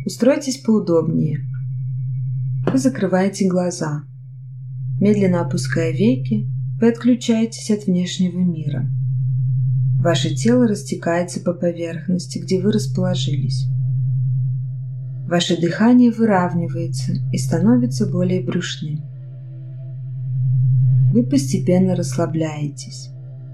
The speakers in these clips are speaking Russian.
Устройтесь поудобнее. Вы закрываете глаза. Медленно опуская веки, вы отключаетесь от внешнего мира. Ваше тело растекается по поверхности, где вы расположились. Ваше дыхание выравнивается и становится более брюшным. Вы постепенно расслабляетесь.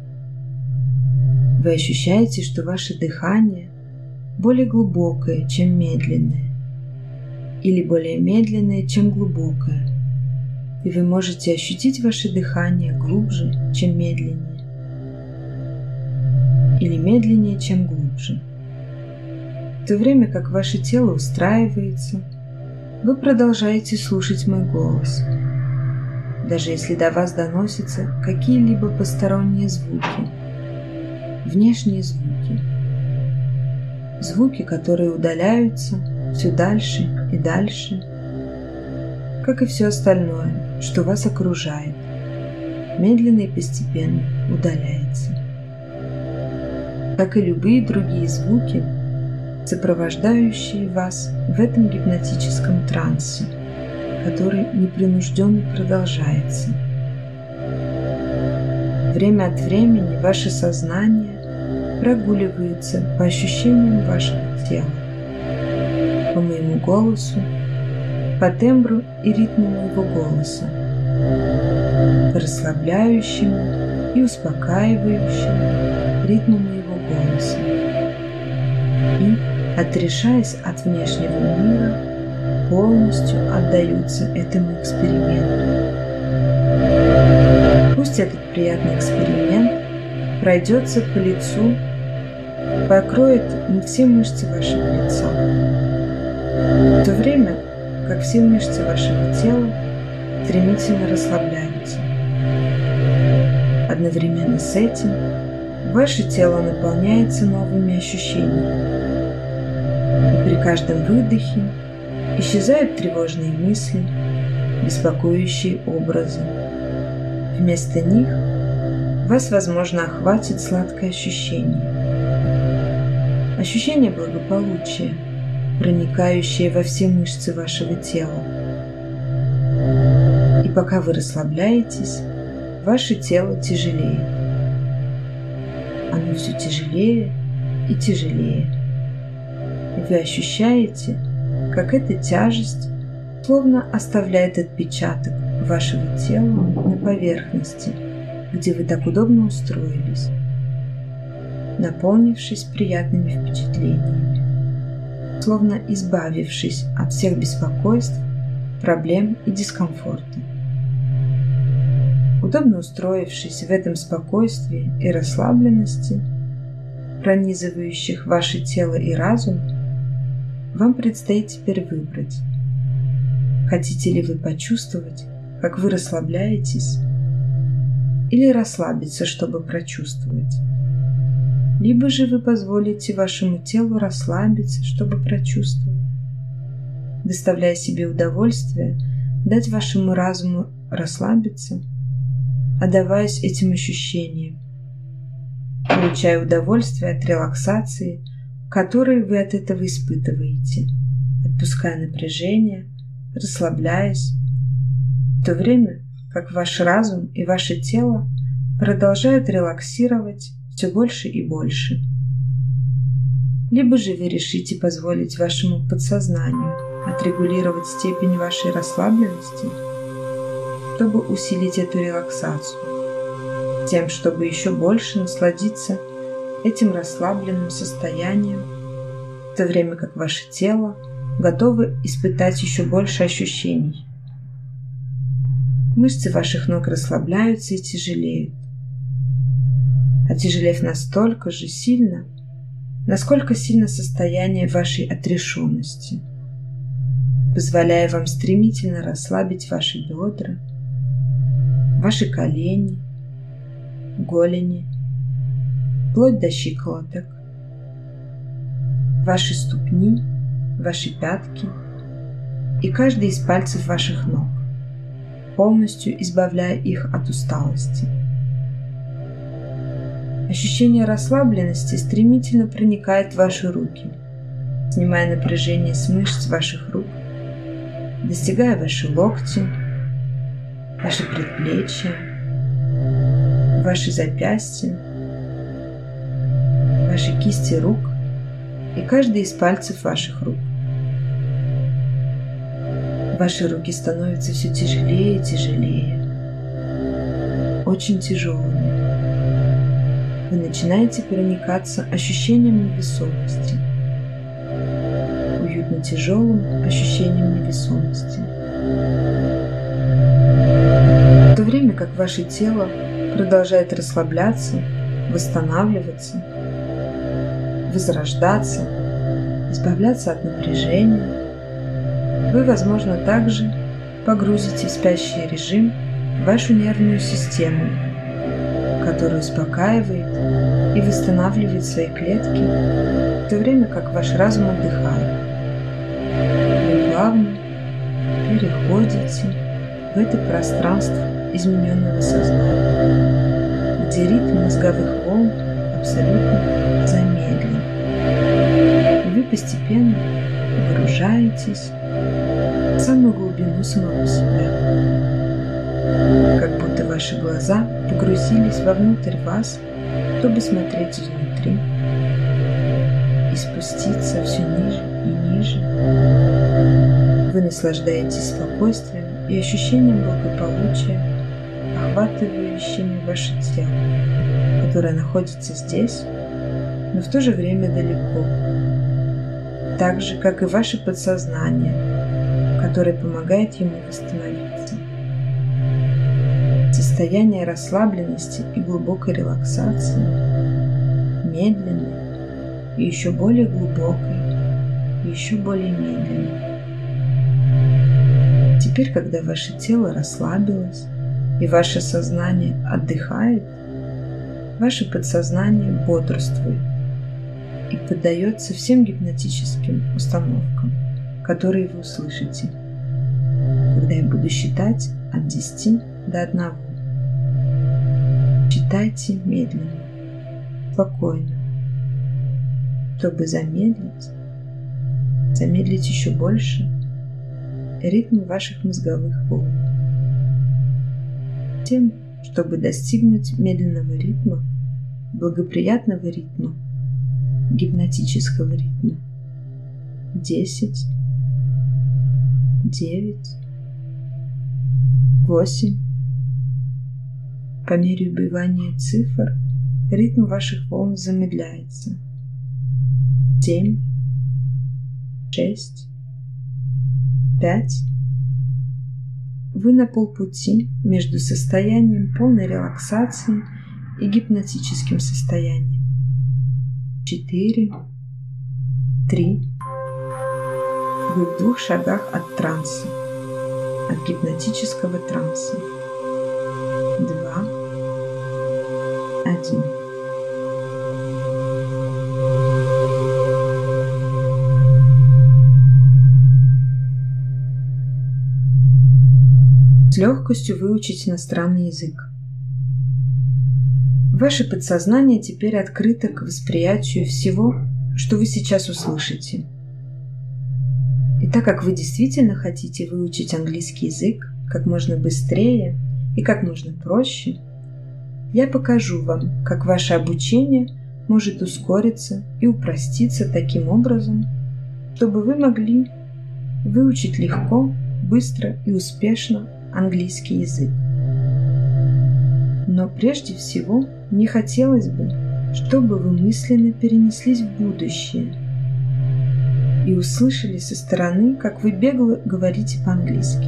Вы ощущаете, что ваше дыхание более глубокое, чем медленное, или более медленное, чем глубокое, и вы можете ощутить ваше дыхание глубже, чем медленнее, или медленнее, чем глубже. В то время как ваше тело устраивается, вы продолжаете слушать мой голос, даже если до вас доносятся какие-либо посторонние звуки, внешние звуки, звуки, которые удаляются все дальше и дальше, как и все остальное, что вас окружает, медленно и постепенно удаляется. Как и любые другие звуки, сопровождающие вас в этом гипнотическом трансе, который непринужденно продолжается. Время от времени ваше сознание прогуливается по ощущениям вашего тела, по моему голосу, по тембру и ритму моего голоса, по расслабляющему и успокаивающему ритму моего голоса. И, отрешаясь от внешнего мира, полностью отдаются этому эксперименту. Пусть этот приятный эксперимент пройдется по лицу, покроет все мышцы вашего лица, в то время как все мышцы вашего тела стремительно расслабляются. Одновременно с этим ваше тело наполняется новыми ощущениями, и при каждом выдохе исчезают тревожные мысли, беспокоящие образы. Вместо них вас, возможно, охватит сладкое ощущение. Ощущение благополучия, проникающее во все мышцы вашего тела. И пока вы расслабляетесь, ваше тело тяжелеет. Оно все тяжелее и тяжелее. И вы ощущаете, как эта тяжесть словно оставляет отпечаток вашего тела на поверхности, где вы так удобно устроились, наполнившись приятными впечатлениями, словно избавившись от всех беспокойств, проблем и дискомфорта. Удобно устроившись в этом спокойствии и расслабленности, пронизывающих ваше тело и разум, вам предстоит теперь выбрать, хотите ли вы почувствовать, как вы расслабляетесь, или расслабиться, чтобы прочувствовать. Либо же вы позволите вашему телу расслабиться, чтобы прочувствовать, доставляя себе удовольствие, дать вашему разуму расслабиться, отдаваясь этим ощущениям, получая удовольствие от релаксации, которую вы от этого испытываете, отпуская напряжение, расслабляясь, в то время как ваш разум и ваше тело продолжают релаксировать все больше и больше. Либо же вы решите позволить вашему подсознанию отрегулировать степень вашей расслабленности, чтобы усилить эту релаксацию, тем, чтобы еще больше насладиться этим расслабленным состоянием, в то время как ваше тело готово испытать еще больше ощущений. Мышцы ваших ног расслабляются и тяжелеют, отяжелев настолько же сильно, насколько сильно состояние вашей отрешенности, позволяя вам стремительно расслабить ваши бедра, ваши колени, голени, вплоть до щиколоток, ваши ступни, ваши пятки и каждый из пальцев ваших ног, полностью избавляя их от усталости. Ощущение расслабленности стремительно проникает в ваши руки, снимая напряжение с мышц ваших рук, достигая ваши локти, ваши предплечья, ваши запястья, ваши кисти рук и каждый из пальцев ваших рук. Ваши руки становятся все тяжелее и тяжелее, очень тяжелыми. Вы начинаете проникаться ощущением невесомости, уютно тяжелым ощущением невесомости. В то время как ваше тело продолжает расслабляться, восстанавливаться, возрождаться, избавляться от напряжения, вы, возможно, также погрузите в спящий режим вашу нервную систему, которая успокаивает и восстанавливает свои клетки, в то время как ваш разум отдыхает. Вы плавно переходите в это пространство измененного сознания, где ритм мозговых волн абсолютно замедлен. И вы постепенно погружаетесь в самую глубину самого себя, как будто ваши глаза погрузились вовнутрь вас, чтобы смотреть изнутри и спуститься все ниже и ниже. Вы наслаждаетесь спокойствием и ощущением благополучия, охватывающими ваше тело, которое находится здесь, но в то же время далеко, так же, как и ваше подсознание, которое помогает ему восстановиться. Состояние расслабленности и глубокой релаксации, медленной и еще более глубокой, и еще более медленной. Теперь, когда ваше тело расслабилось и ваше сознание отдыхает, ваше подсознание бодрствует и поддается всем гипнотическим установкам, которые вы услышите, когда я буду считать от 10 до 1. Считайте медленно, спокойно, чтобы замедлить еще больше ритм ваших мозговых волн. Тем, чтобы достигнуть медленного ритма, благоприятного ритма, гипнотического ритма. 10, 9, 8. По мере убывания цифр ритм ваших волн замедляется. 7, 6, 5. Вы на полпути между состоянием полной релаксации и гипнотическим состоянием. 4, 3. Вы в 2 шагах от транса, от гипнотического транса. 2, 1. С легкостью выучить иностранный язык. Ваше подсознание теперь открыто к восприятию всего, что вы сейчас услышите. И так как вы действительно хотите выучить английский язык как можно быстрее и как можно проще, я покажу вам, как ваше обучение может ускориться и упроститься таким образом, чтобы вы могли выучить легко, быстро и успешно английский язык. Но прежде всего мне хотелось бы, чтобы вы мысленно перенеслись в будущее и услышали со стороны, как вы бегло говорите по-английски.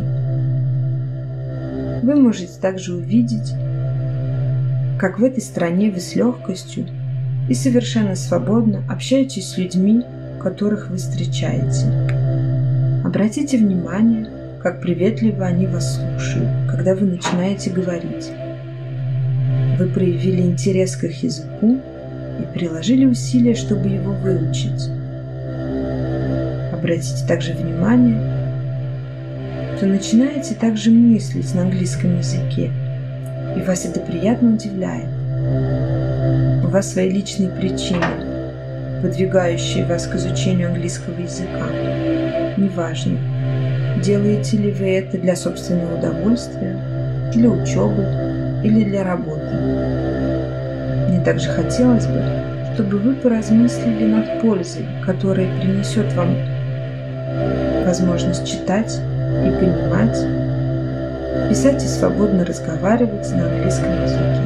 Вы можете также увидеть, как в этой стране вы с легкостью и совершенно свободно общаетесь с людьми, которых вы встречаете. Обратите внимание, как приветливо они вас слушают, когда вы начинаете говорить. Вы проявили интерес к их языку и приложили усилия, чтобы его выучить. Обратите также внимание, что начинаете также мыслить на английском языке, и вас это приятно удивляет. У вас свои личные причины, подвигающие вас к изучению английского языка. Неважно, делаете ли вы это для собственного удовольствия, для учебы или для работы. Мне также хотелось бы, чтобы вы поразмыслили над пользой, которая принесет вам возможность читать и понимать, писать и свободно разговаривать на английском языке.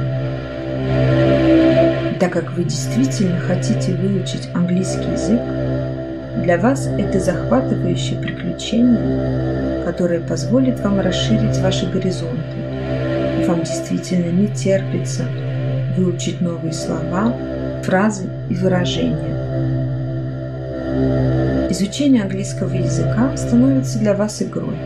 Так как вы действительно хотите выучить английский язык, для вас это захватывающее приключение, которое позволит вам расширить ваши горизонты, и вам действительно не терпится выучить новые слова, фразы и выражения. Изучение английского языка становится для вас игрой.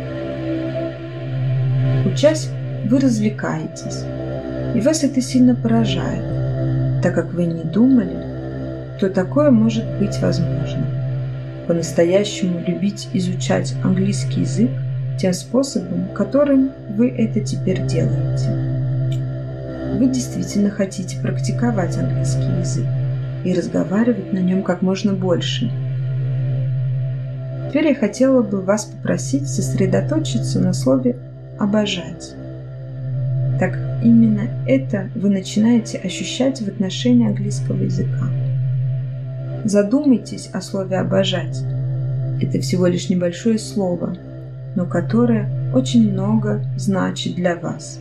Учась, вы развлекаетесь, и вас это сильно поражает, так как вы не думали, что такое может быть возможно. По-настоящему любить изучать английский язык тем способом, которым вы это теперь делаете. Вы действительно хотите практиковать английский язык и разговаривать на нем как можно больше. Теперь я хотела бы вас попросить сосредоточиться на слове «обожать». Так именно это вы начинаете ощущать в отношении английского языка. Задумайтесь о слове «обожать». Это всего лишь небольшое слово, но которое очень много значит для вас.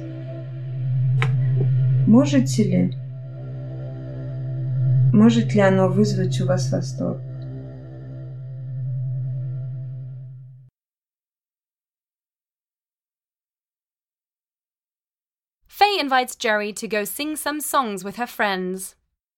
Может ли оно вызвать у вас восторг? Faye invites Jerry to go sing some songs with her friends.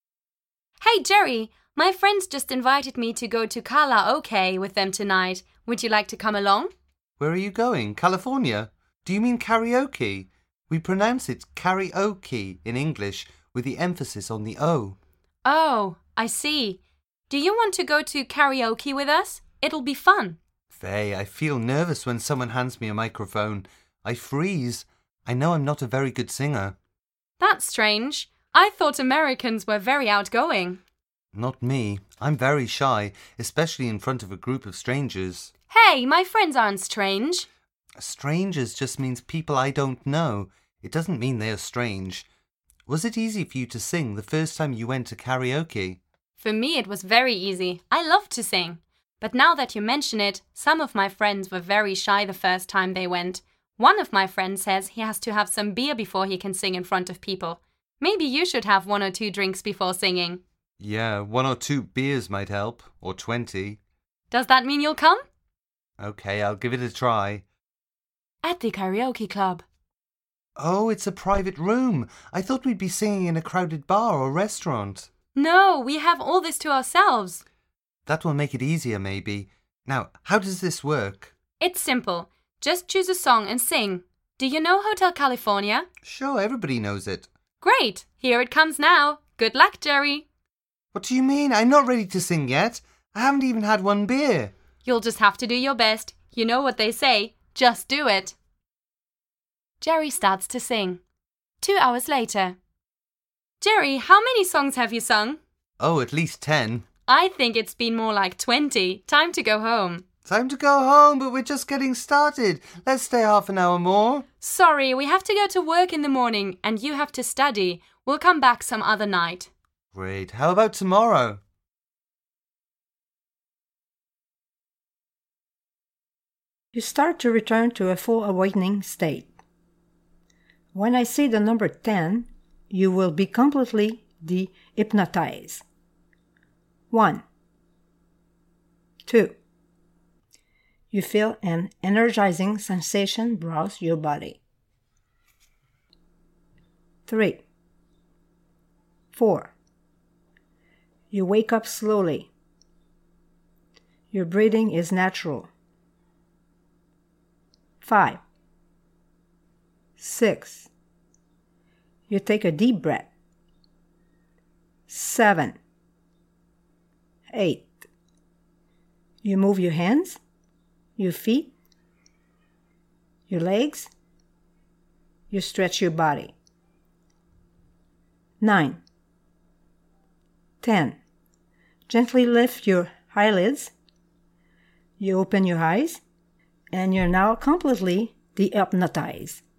Hey Jerry, my friends just invited me to go to karaoke with them tonight. Would you like to come along? Where are you going? California? Do you mean karaoke? We pronounce it karaoke in English with the emphasis on the O. Oh, I see. Do you want to go to karaoke with us? It'll be fun. Faye, I feel nervous when someone hands me a microphone. I freeze. I know I'm not a very good singer. That's strange. I thought Americans were very outgoing. Not me. I'm very shy, especially in front of a group of strangers. Hey, my friends aren't strange. Strangers just means people I don't know. It doesn't mean they are strange. Was it easy for you to sing the first time you went to karaoke? For me, it was very easy. I love to sing. But now that you mention it, some of my friends were very shy the first time they went. One of my friends says he has to have some beer before he can sing in front of people. Maybe you should have 1 or 2 drinks before singing. Yeah, 1 or 2 beers might help, or 20. Does that mean you'll come? Okay, I'll give it a try. At the karaoke club. Oh, it's a private room. I thought we'd be singing in a crowded bar or restaurant. No, we have all this to ourselves. That will make it easier, maybe. Now, how does this work? It's simple. Just choose a song and sing. Do you know Hotel California? Sure, everybody knows it. Great! Here it comes now. Good luck, Jerry. What do you mean? I'm not ready to sing yet. I haven't even had 1 beer. You'll just have to do your best. You know what they say. Just do it. Jerry starts to sing. 2 hours later. Jerry, how many songs have you sung? Oh, at least 10. I think it's been more like 20. Time to go home. Time to go home, but we're just getting started. Let's stay half an hour more. Sorry, we have to go to work in the morning and you have to study. We'll come back some other night. Great. How about tomorrow? You start to return to a full awakening state. When I say the number 10, you will be completely de-hypnotized. 1, 2. You feel an energizing sensation browse your body. 3, 4. You wake up slowly. Your breathing is natural. 5, 6. You take a deep breath. 7, 8. You move your hands, your feet, your legs. You stretch your body. 9, 10. Gently lift your eyelids. You open your eyes, and you're now completely dehypnotized.